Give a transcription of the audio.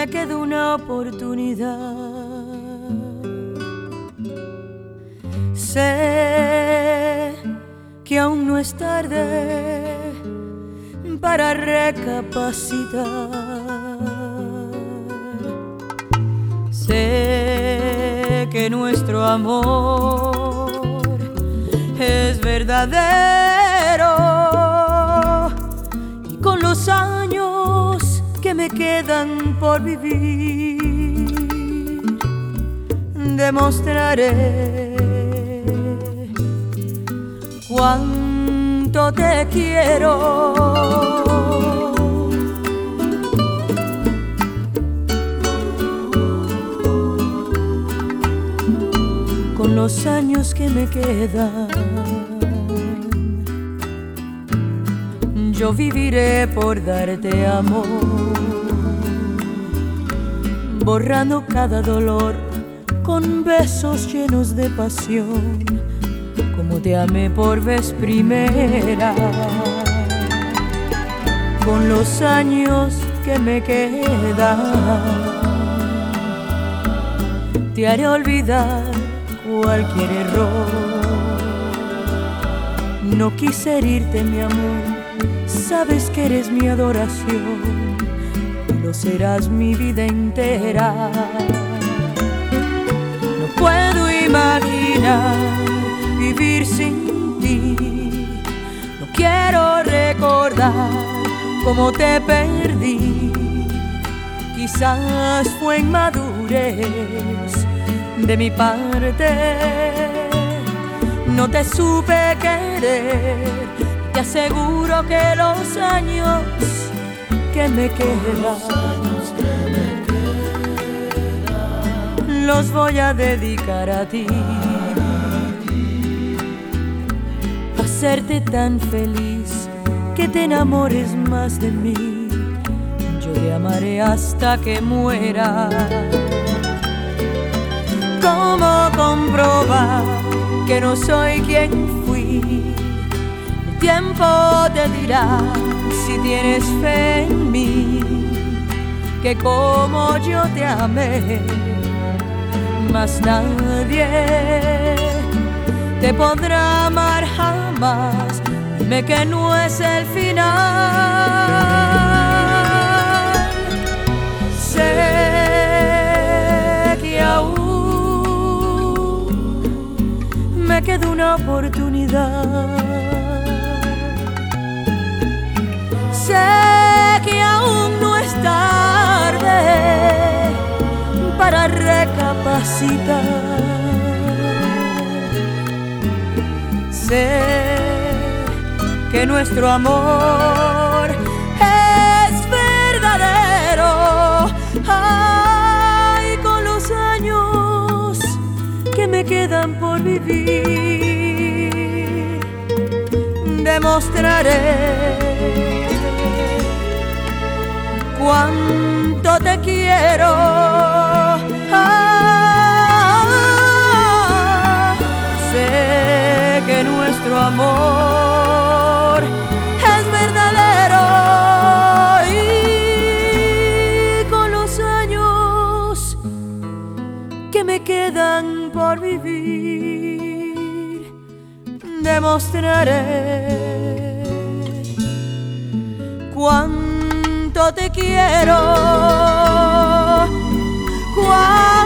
me queda una oportunidad. Sé que aún no es tarde para recapacitar. Sé que nuestro amor es verdadero y con los años que me quedan por vivir demostraré cuánto te quiero. Con los años que me quedan, yo viviré por darte amor, borrando cada dolor con besos llenos de pasión, como te amé por vez primera. Con los años que me quedan, te haré olvidar cualquier error. No quise herirte, mi amor, sabes que eres mi adoración y lo serás mi vida entera. No puedo imaginar vivir sin ti, no quiero recordar cómo te perdí. Quizás fue inmadurez de mi parte, no te supe querer. Te aseguro que los años que me quedan los voy a dedicar a ti, a hacerte tan feliz que te enamores más de mí. Yo te amaré hasta que muera. ¿Cómo comprobar que no soy quien fui? El tiempo te dirá si tienes fe en mí, que como yo te amé, más nadie te podrá amar jamás. Dime que no es el final. Sé que aún me queda una oportunidad. Sé que aún no es tarde para recapacitar. Sé que nuestro amor es verdadero. Ay, con los años que me quedan por vivir demostraré cuánto te quiero. Sé que nuestro amor es verdadero y con los años que me quedan por vivir demostraré cuánto te quiero.